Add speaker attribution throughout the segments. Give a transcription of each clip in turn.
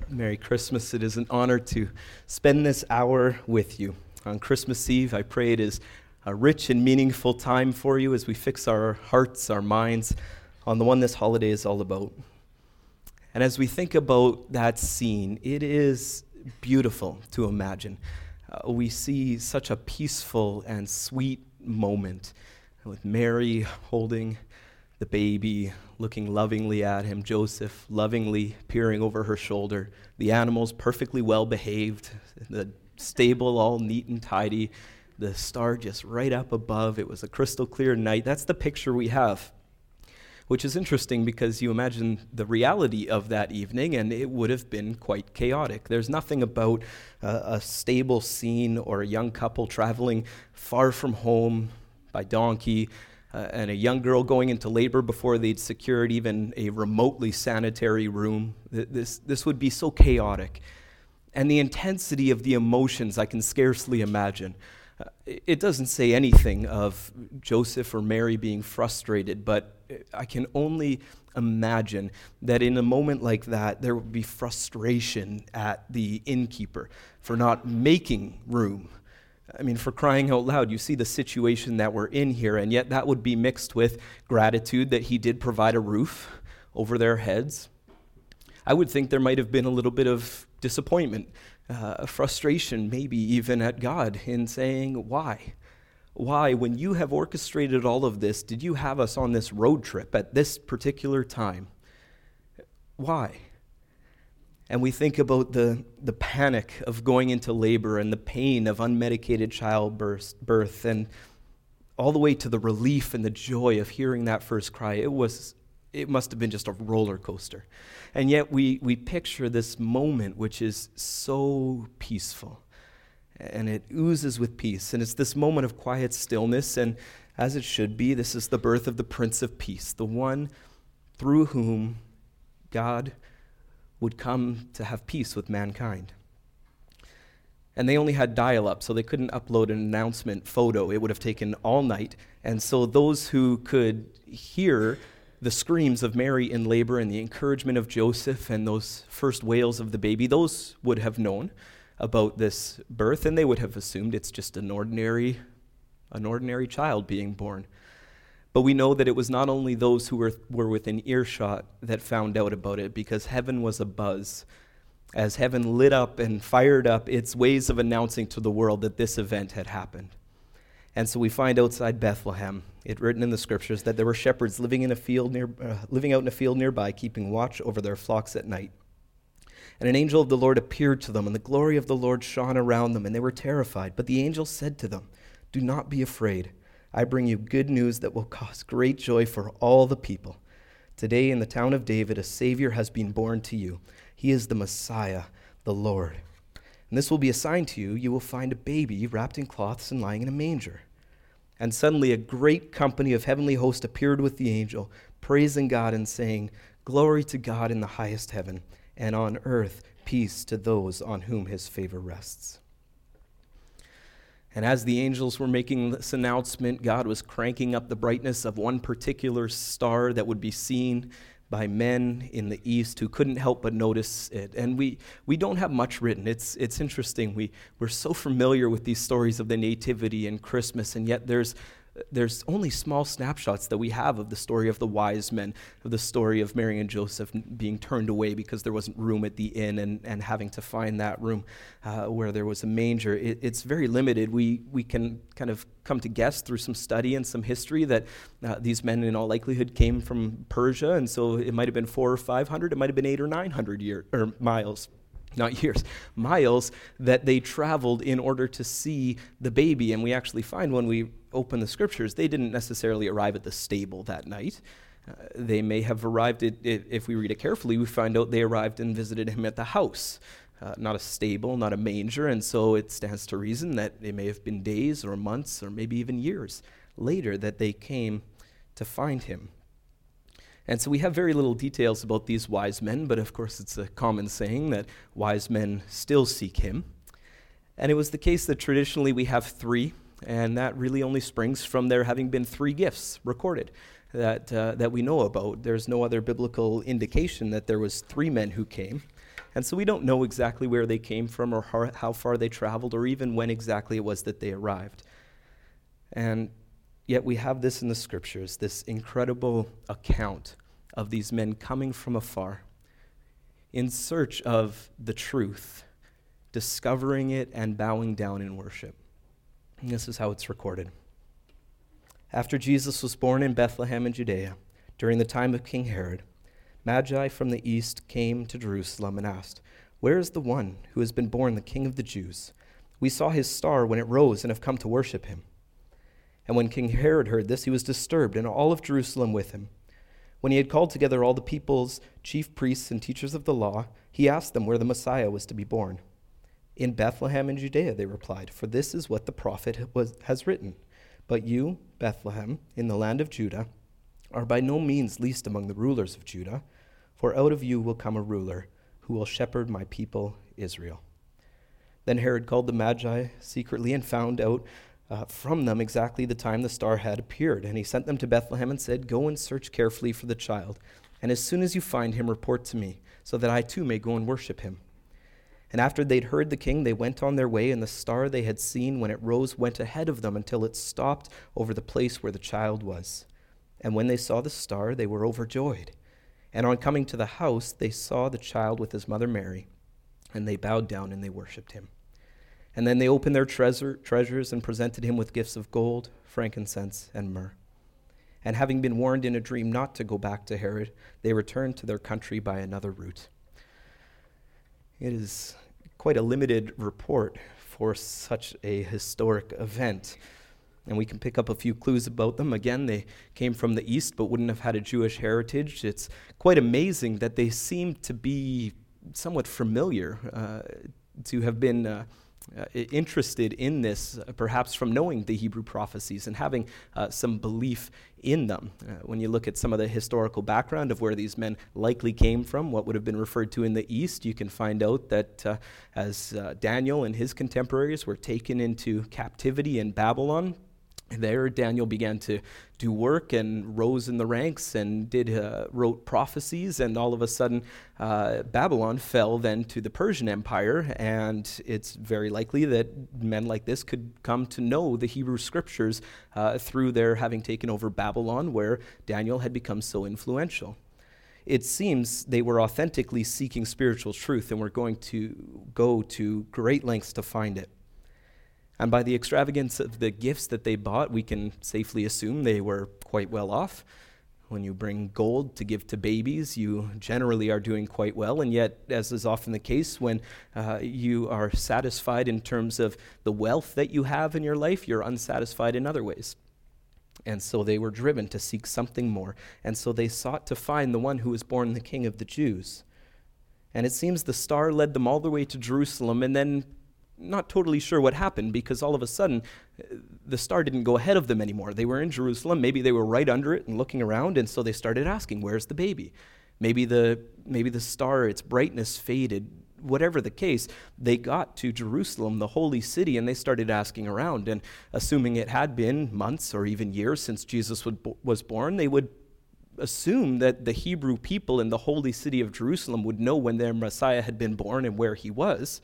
Speaker 1: Merry Christmas. It is an honor to spend this hour with you. On Christmas Eve, I pray it is a rich and meaningful time for you as we fix our hearts, our minds on the one this holiday is all about. And as we think about that scene, it is beautiful to imagine. We see such a peaceful and sweet moment with Mary holding the baby, looking lovingly at him, Joseph lovingly peering over her shoulder, the animals perfectly well behaved, the stable all neat and tidy, the star just right up above. It was a crystal clear night. That's the picture we have, which is interesting because you imagine the reality of that evening, and it would have been quite chaotic. There's nothing about a stable scene or a young couple traveling far from home by donkey, and a young girl going into labor before they'd secured even a remotely sanitary room. This would be so chaotic. And the intensity of the emotions I can scarcely imagine. It doesn't say anything of Joseph or Mary being frustrated, but I can only imagine that in a moment like that, there would be frustration at the innkeeper for not making room. I mean, for crying out loud, you see the situation that we're in here, and yet that would be mixed with gratitude that he did provide a roof over their heads. I would think there might have been a little bit of disappointment, frustration, maybe even at God in saying, why? Why, when you have orchestrated all of this, did you have us on this road trip at this particular time? Why? And we think about the panic of going into labor and the pain of unmedicated childbirth and all the way to the relief and the joy of hearing that first cry. It must have been just a roller coaster. And yet we picture this moment which is so peaceful. And it oozes with peace. And it's this moment of quiet stillness. And as it should be, this is the birth of the Prince of Peace, the one through whom God would come to have peace with mankind. And they only had dial-up, so they couldn't upload an announcement photo. It would have taken all night. And so those who could hear the screams of Mary in labor and the encouragement of Joseph and those first wails of the baby, those would have known about this birth, and they would have assumed it's just an ordinary child being born. But we know that it was not only those who were within earshot that found out about it, because heaven was abuzz, as heaven lit up and fired up its ways of announcing to the world that this event had happened. And so we find outside Bethlehem, it written in the scriptures, that there were shepherds living out in a field nearby, keeping watch over their flocks at night. And an angel of the Lord appeared to them, and the glory of the Lord shone around them, and they were terrified. But the angel said to them, "Do not be afraid. I bring you good news that will cause great joy for all the people. Today in the town of David, a Savior has been born to you. He is the Messiah, the Lord. And this will be a sign to you. You will find a baby wrapped in cloths and lying in a manger." And suddenly a great company of heavenly hosts appeared with the angel, praising God and saying, "Glory to God in the highest heaven, and on earth peace to those on whom his favor rests." And as the angels were making this announcement, God was cranking up the brightness of one particular star that would be seen by men in the east who couldn't help but notice it. And we don't have much written. It's interesting. We're so familiar with these stories of the Nativity and Christmas, and yet there's only small snapshots that we have of the story of the wise men, of the story of Mary and Joseph being turned away because there wasn't room at the inn and having to find that room where there was a manger. It's very limited. We can kind of come to guess through some study and some history that these men in all likelihood came from Persia, and so it might have been 400 or 500, it might have been 800 or 900 miles that they traveled in order to see the baby. And we actually find when we open the scriptures, they didn't necessarily arrive at the stable that night. They may have arrived, if we read it carefully, we find out they arrived and visited him at the house, not a stable, not a manger. And so it stands to reason that it may have been days or months or maybe even years later that they came to find him. And so we have very little details about these wise men, but of course it's a common saying that wise men still seek him. And it was the case that traditionally we have three, and that really only springs from there having been three gifts recorded that we know about. There's no other biblical indication that there was three men who came. And so we don't know exactly where they came from or how far they traveled or even when exactly it was that they arrived. And yet we have this in the scriptures, this incredible account of these men coming from afar in search of the truth, discovering it and bowing down in worship. And this is how it's recorded. After Jesus was born in Bethlehem in Judea, during the time of King Herod, Magi from the east came to Jerusalem and asked, "Where is the one who has been born the King of the Jews? We saw his star when it rose and have come to worship him." And when King Herod heard this, he was disturbed, and all of Jerusalem with him. When he had called together all the people's chief priests and teachers of the law, he asked them where the Messiah was to be born. "In Bethlehem in Judea," they replied, "for this is what the prophet has written. But you, Bethlehem, in the land of Judah, are by no means least among the rulers of Judah, for out of you will come a ruler who will shepherd my people Israel." Then Herod called the Magi secretly and found out from them exactly the time the star had appeared. And he sent them to Bethlehem and said, "Go and search carefully for the child, and as soon as you find him, report to me, so that I too may go and worship him." And after they'd heard the king, they went on their way, and the star they had seen when it rose went ahead of them until it stopped over the place where the child was. And when they saw the star, they were overjoyed. And on coming to the house, they saw the child with his mother Mary, and they bowed down and they worshipped him. And then they opened their treasures and presented him with gifts of gold, frankincense, and myrrh. And having been warned in a dream not to go back to Herod, they returned to their country by another route. It is quite a limited report for such a historic event. And we can pick up a few clues about them. Again, they came from the east but wouldn't have had a Jewish heritage. It's quite amazing that they seem to be somewhat familiar, to have been interested in this, perhaps from knowing the Hebrew prophecies and having some belief in them. When you look at some of the historical background of where these men likely came from, what would have been referred to in the East, you can find out that as Daniel and his contemporaries were taken into captivity in Babylon, there Daniel began to do work and rose in the ranks and wrote prophecies, and all of a sudden Babylon fell then to the Persian Empire, and it's very likely that men like this could come to know the Hebrew scriptures through their having taken over Babylon, where Daniel had become so influential. It seems they were authentically seeking spiritual truth and were going to go to great lengths to find it. And by the extravagance of the gifts that they bought, we can safely assume they were quite well off. When you bring gold to give to babies, you generally are doing quite well. And yet, as is often the case, when you are satisfied in terms of the wealth that you have in your life, you're unsatisfied in other ways. And so they were driven to seek something more. And so they sought to find the one who was born the King of the Jews. And it seems the star led them all the way to Jerusalem, and then not totally sure what happened, because all of a sudden the star didn't go ahead of them anymore. They were in Jerusalem. Maybe they were right under it and looking around, and so they started asking, "Where's the baby?" Maybe the star, its brightness faded. Whatever the case, they got to Jerusalem, the holy city, and they started asking around. And assuming it had been months or even years since Jesus was born, they would assume that the Hebrew people in the holy city of Jerusalem would know when their Messiah had been born and where he was.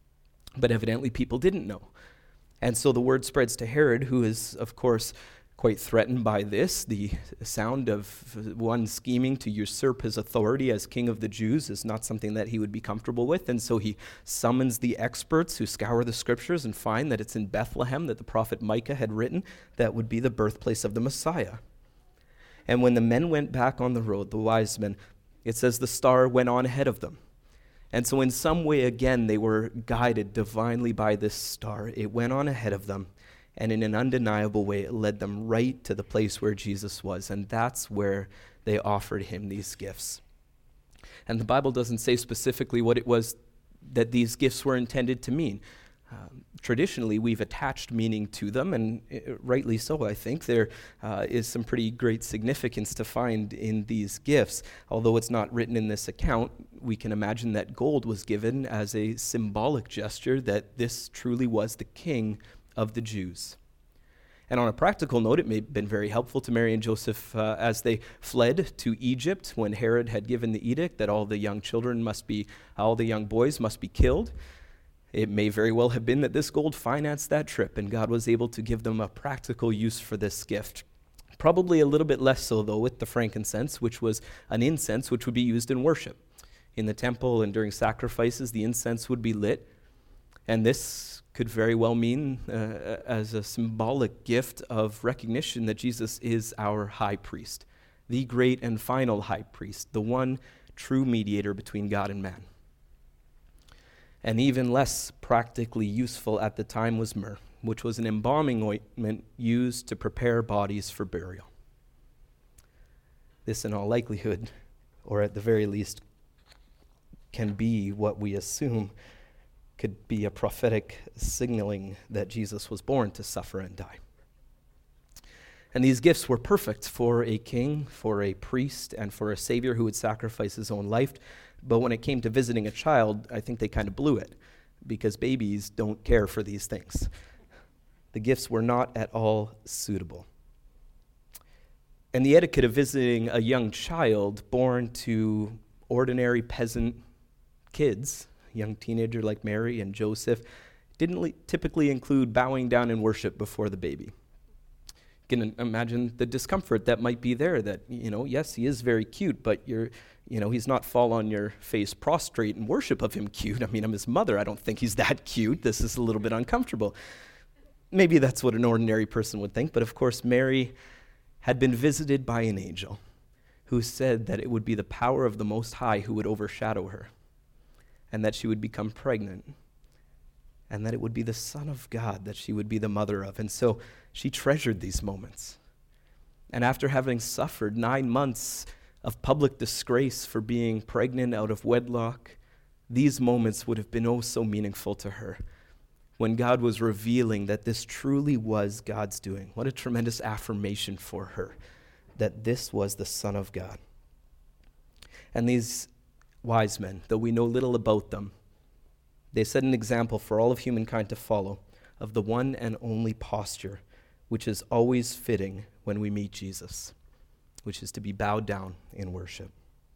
Speaker 1: But evidently people didn't know. And so the word spreads to Herod, who is, of course, quite threatened by this. The sound of one scheming to usurp his authority as king of the Jews is not something that he would be comfortable with. And so he summons the experts who scour the scriptures and find that it's in Bethlehem that the prophet Micah had written that would be the birthplace of the Messiah. And when the men went back on the road, the wise men, it says the star went on ahead of them. And so in some way, again, they were guided divinely by this star. It went on ahead of them, and in an undeniable way, it led them right to the place where Jesus was, and that's where they offered him these gifts. And the Bible doesn't say specifically what it was that these gifts were intended to mean. Traditionally, we've attached meaning to them, and rightly so, I think. There is some pretty great significance to find in these gifts. Although it's not written in this account, we can imagine that gold was given as a symbolic gesture that this truly was the king of the Jews. And on a practical note, it may have been very helpful to Mary and Joseph as they fled to Egypt when Herod had given the edict that all the young boys must be killed. It may very well have been that this gold financed that trip, and God was able to give them a practical use for this gift. Probably a little bit less so, though, with the frankincense, which was an incense which would be used in worship. In the temple and during sacrifices, the incense would be lit, and this could very well mean as a symbolic gift of recognition that Jesus is our high priest, the great and final high priest, the one true mediator between God and man. And even less practically useful at the time was myrrh, which was an embalming ointment used to prepare bodies for burial. This, in all likelihood, or at the very least, can be what we assume could be a prophetic signaling that Jesus was born to suffer and die. And these gifts were perfect for a king, for a priest, and for a savior who would sacrifice his own life. But when it came to visiting a child, I think they kind of blew it, because babies don't care for these things. The gifts were not at all suitable. And the etiquette of visiting a young child born to ordinary peasant kids, a young teenager like Mary and Joseph, didn't typically include bowing down in worship before the baby. You can imagine the discomfort that might be there, that, yes, he is very cute, but he's not fall on your face prostrate in worship of him cute. I mean, I'm his mother. I don't think he's that cute. This is a little bit uncomfortable. Maybe that's what an ordinary person would think, but of course Mary had been visited by an angel who said that it would be the power of the Most High who would overshadow her, and that she would become pregnant, and that it would be the Son of God that she would be the mother of. And so she treasured these moments. And after having suffered 9 months of public disgrace for being pregnant out of wedlock, these moments would have been oh so meaningful to her when God was revealing that this truly was God's doing. What a tremendous affirmation for her, that this was the Son of God. And these wise men, though we know little about them, they set an example for all of humankind to follow of the one and only posture which is always fitting when we meet Jesus, which is to be bowed down in worship.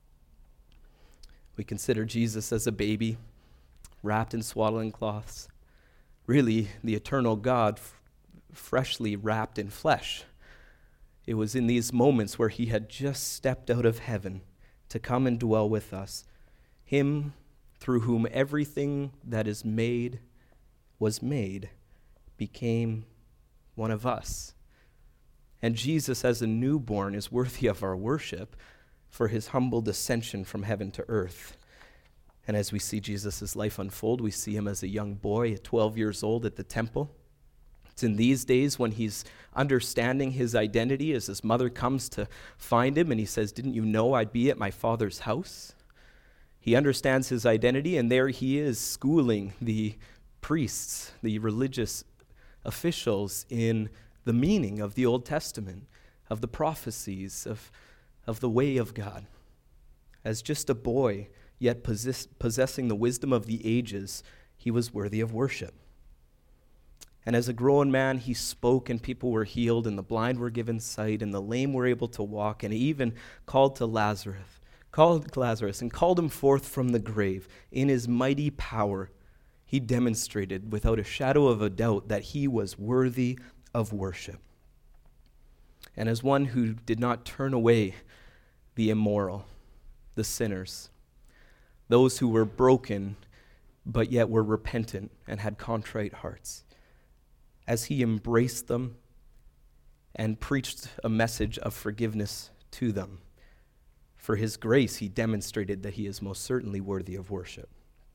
Speaker 1: We consider Jesus as a baby, wrapped in swaddling cloths, really the eternal God freshly wrapped in flesh. It was in these moments where he had just stepped out of heaven to come and dwell with us, him through whom everything that is made was made, became one of us. And Jesus as a newborn is worthy of our worship for his humble descension from heaven to earth. And as we see Jesus' life unfold, we see him as a young boy at 12 years old at the temple. It's in these days when he's understanding his identity as his mother comes to find him and he says, "Didn't you know I'd be at my Father's house?" He understands his identity, and there he is schooling the priests, the religious officials, in the meaning of the Old Testament, of the prophecies, of the way of God. As just a boy, yet possessing the wisdom of the ages, he was worthy of worship. And as a grown man, he spoke, and people were healed, and the blind were given sight, and the lame were able to walk, and he even called Lazarus and called him forth from the grave. In his mighty power, he demonstrated without a shadow of a doubt that he was worthy of worship. And as one who did not turn away the immoral, the sinners, those who were broken but yet were repentant and had contrite hearts, as he embraced them and preached a message of forgiveness to them, for his grace, he demonstrated that he is most certainly worthy of worship.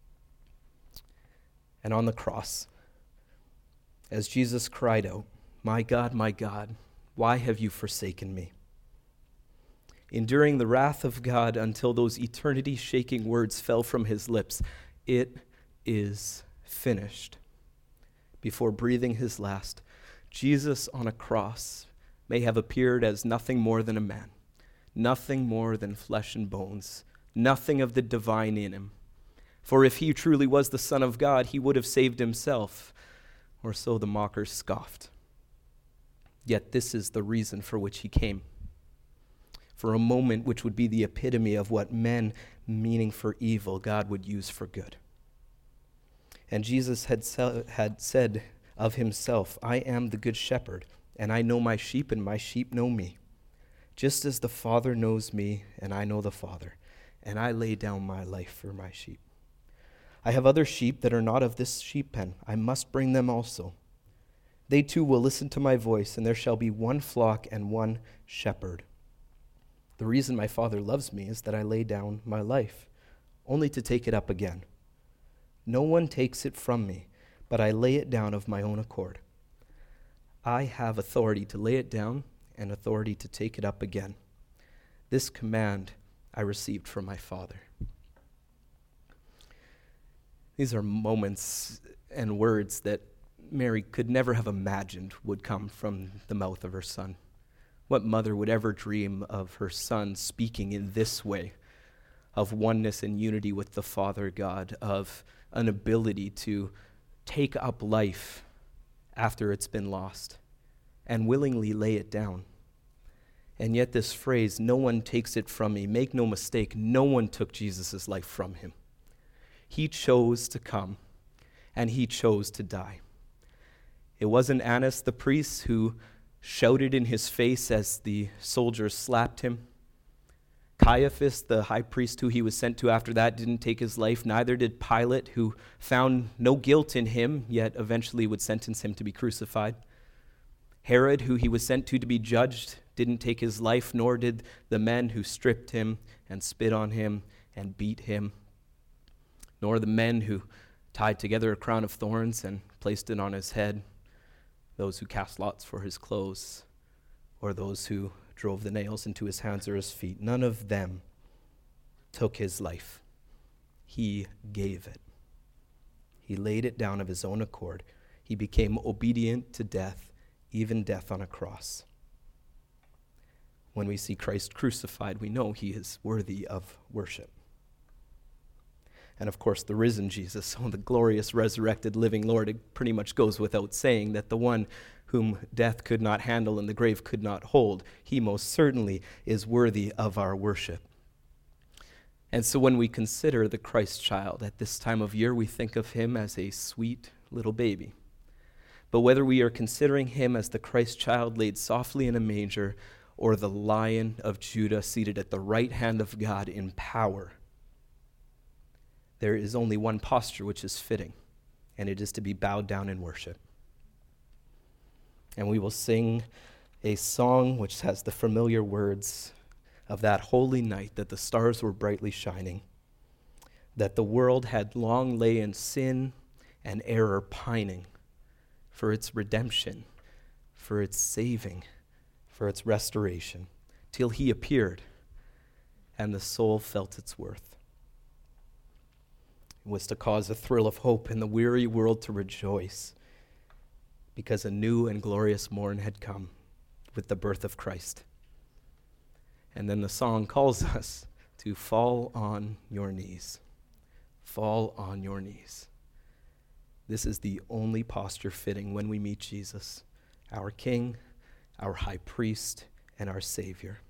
Speaker 1: And on the cross, as Jesus cried out, my God, why have you forsaken me?" Enduring the wrath of God until those eternity-shaking words fell from his lips, "It is finished." Before breathing his last, Jesus on a cross may have appeared as nothing more than a man, nothing more than flesh and bones, nothing of the divine in him. For if he truly was the Son of God, he would have saved himself, or so the mockers scoffed. Yet this is the reason for which he came. For a moment which would be the epitome of what men meaning for evil, God would use for good. And Jesus had said of himself, I am the good shepherd, and I know my sheep, and my sheep know me. Just as the Father knows me, and I know the Father, and I lay down my life for my sheep. I have other sheep that are not of this sheep pen. I must bring them also. They too will listen to my voice, and there shall be one flock and one shepherd. The reason my Father loves me is that I lay down my life, only to take it up again. No one takes it from me, but I lay it down of my own accord. I have authority to lay it down and authority to take it up again. This command I received from my Father. These are moments and words that Mary could never have imagined would come from the mouth of her son. What mother would ever dream of her son speaking in this way, of oneness and unity with the Father God, of an ability to take up life after it's been lost and willingly lay it down? And yet this phrase, no one takes it from me, make no mistake, no one took Jesus' life from him. He chose to come, and he chose to die. It wasn't Annas the priest who shouted in his face as the soldiers slapped him. Caiaphas, the high priest who he was sent to after that, didn't take his life. Neither did Pilate, who found no guilt in him, yet eventually would sentence him to be crucified. Herod, who he was sent to be judged, didn't take his life, nor did the men who stripped him and spit on him and beat him, nor the men who tied together a crown of thorns and placed it on his head, those who cast lots for his clothes, or those who drove the nails into his hands or his feet. None of them took his life. He gave it. He laid it down of his own accord. He became obedient to death, even death on a cross. When we see Christ crucified, we know he is worthy of worship. And of course, the risen Jesus, the glorious, resurrected, living Lord, it pretty much goes without saying that the one whom death could not handle and the grave could not hold, he most certainly is worthy of our worship. And so when we consider the Christ child at this time of year, we think of him as a sweet little baby. But whether we are considering him as the Christ child laid softly in a manger or the Lion of Judah seated at the right hand of God in power, there is only one posture which is fitting, and it is to be bowed down in worship. And we will sing a song which has the familiar words of that holy night that the stars were brightly shining, that the world had long lay in sin and error pining for its redemption, for its saving, for its restoration, till he appeared and the soul felt its worth. It was to cause a thrill of hope in the weary world to rejoice, because a new and glorious morn had come with the birth of Christ. And then the song calls us to fall on your knees. Fall on your knees. This is the only posture fitting when we meet Jesus, our King, our High Priest, and our Savior.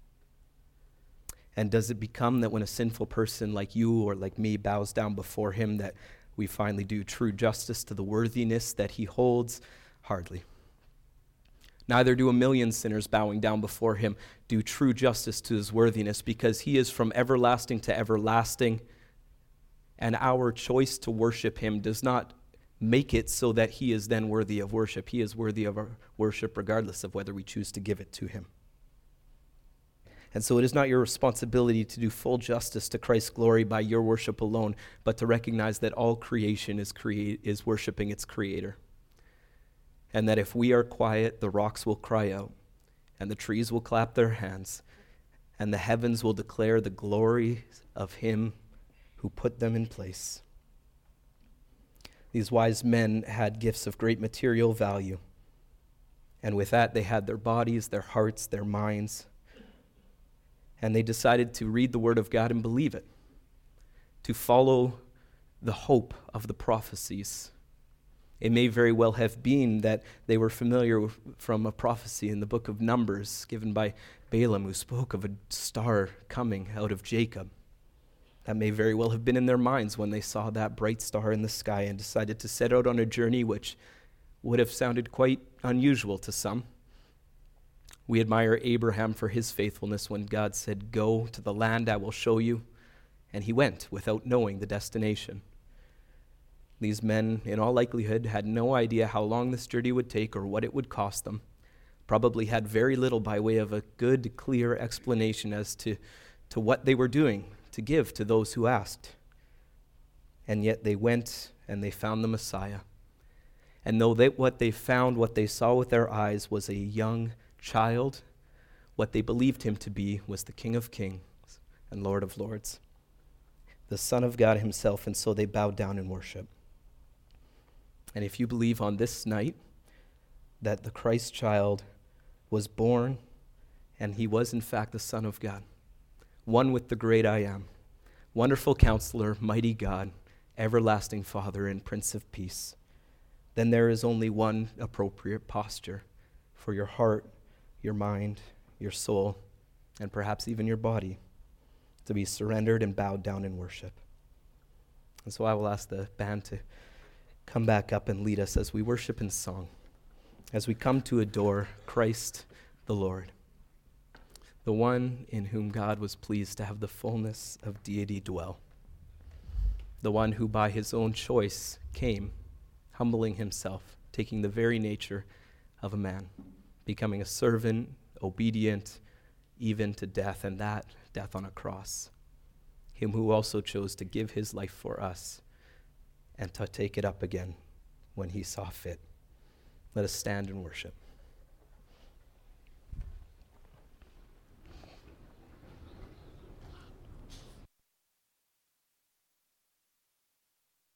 Speaker 1: And does it become that when a sinful person like you or like me bows down before him that we finally do true justice to the worthiness that he holds? Hardly. Neither do a million sinners bowing down before him do true justice to his worthiness, because he is from everlasting to everlasting, and our choice to worship him does not make it so that he is then worthy of worship. He is worthy of our worship regardless of whether we choose to give it to him. And so it is not your responsibility to do full justice to Christ's glory by your worship alone, but to recognize that all creation is worshiping its Creator. And that if we are quiet, the rocks will cry out, and the trees will clap their hands, and the heavens will declare the glory of him who put them in place. These wise men had gifts of great material value, and with that they had their bodies, their hearts, their minds, and they decided to read the Word of God and believe it, to follow the hope of the prophecies It may very well have been that they were familiar from a prophecy in the book of Numbers given by Balaam, who spoke of a star coming out of Jacob. That may very well have been in their minds when they saw that bright star in the sky and decided to set out on a journey which would have sounded quite unusual to some. We admire Abraham for his faithfulness when God said, "Go to the land I will show you," and he went without knowing the destination. These men, in all likelihood, had no idea how long this journey would take or what it would cost them. Probably had very little by way of a good, clear explanation as to what they were doing to give to those who asked. And yet they went and they found the Messiah. And though what they found, what they saw with their eyes was a young child, what they believed him to be was the King of Kings and Lord of Lords, the Son of God himself, and so they bowed down in worship. And if you believe on this night that the Christ child was born and he was in fact the Son of God, one with the great I Am, wonderful Counselor, mighty God, everlasting Father, and Prince of Peace, then there is only one appropriate posture for your heart, your mind, your soul, and perhaps even your body to be surrendered and bowed down in worship. And so I will ask the band to come back up and lead us as we worship in song, as we come to adore Christ the Lord, the one in whom God was pleased to have the fullness of deity dwell, the one who by his own choice came, humbling himself, taking the very nature of a man, becoming a servant, obedient, even to death, and that death on a cross. Him who also chose to give his life for us and to take it up again when he saw fit. Let us stand and worship.